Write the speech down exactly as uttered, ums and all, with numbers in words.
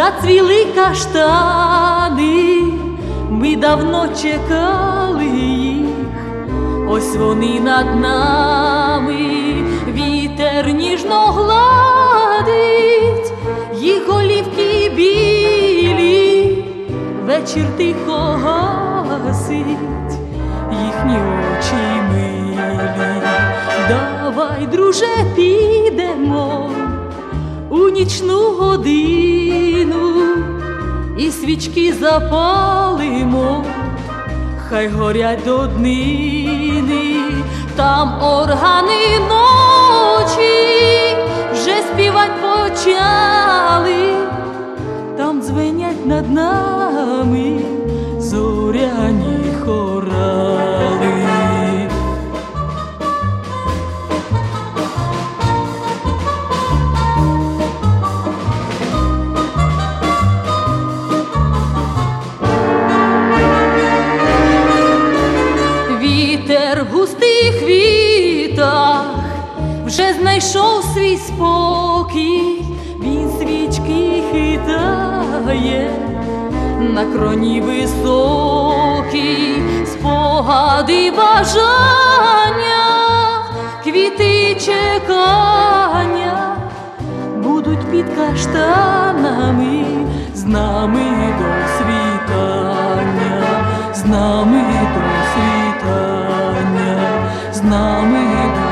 Зацвіли каштани, ми давно чекали їх, ось вони над нами, вітер ніжно гладить, їх голівки білі, вечір тихо гасить, їхні очі милі. Давай, друже, підемо у нічну годину і свічки запалимо, хай горять до днини. Там органи ночі вже співать почали, там дзвенять над нами зоряні хорали. Вітер в густих вітах вже знайшов свій спокій, він свічки хитає на кроні високій, спогади бажання, квіти чекання будуть під каштанами, з нами до світання, з нами до світання, з нами до